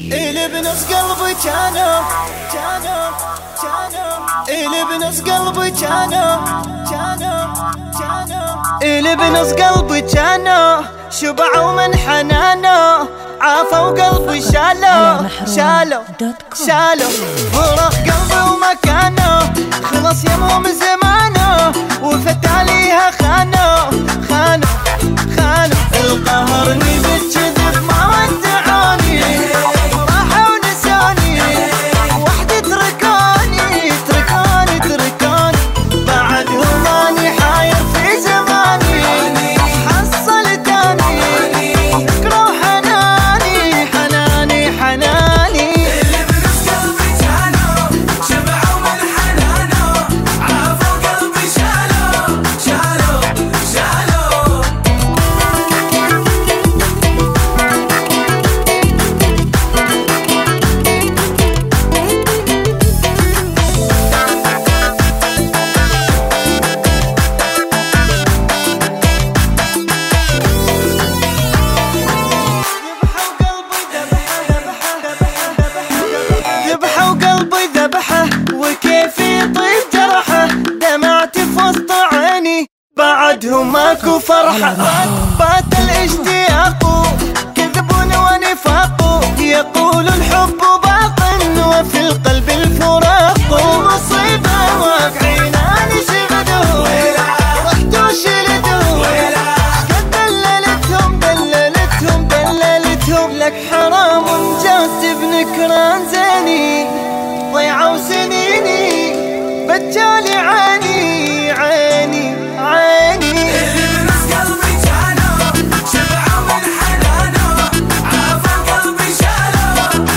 اللي بنص قلبي كانوا اللي بنص قلبي اللي بنص قلبي كانوا شبعوا من حنانه، عافوا قلبي شالوا فرق قلبي ومكانه، خلص يمه من زمانه وفتاليها خانوا القهرني بالكذب ما ودعوني، راحوا ونسوني وحدي تركوني بعدهم اني حاير في زماني، حصلتوني فكروا حناني اللي بنص قلبي كانوا شبعوا من حنانه، عافوا قلبي شالوا ذبحوا قلبي ذبحه وكيف يطيب جرحه، دمعتي في وسط عيني بعدهم ماكو فرحة، بات الاشتياق كذب ونفاق، يقول الحب باق وفي القلب الفراق، مصيبة واقعين اني شغدوا رحتوا شلدوا، قد دللتهم لك حرام جاز بنكران زيني، ضيعوا سنيني بتجالي عيني اللي بنص قلبي كانوا شبعوا من حنانه، عافوا قلبي شالوا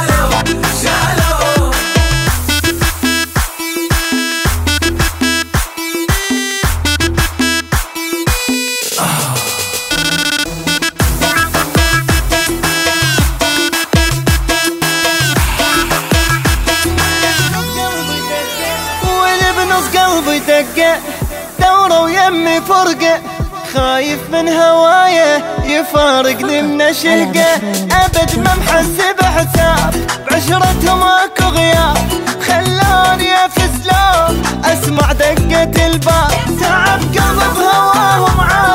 واللي بنص قلبي دقة دورة ويمي فرقة، خايف من هوايه يفارقني من شهقة، ابد ما محسب حساب بعشرتهم اكو غياب، خلوني افز لو اسمع دقة الباب، تعب قلبي بهواهم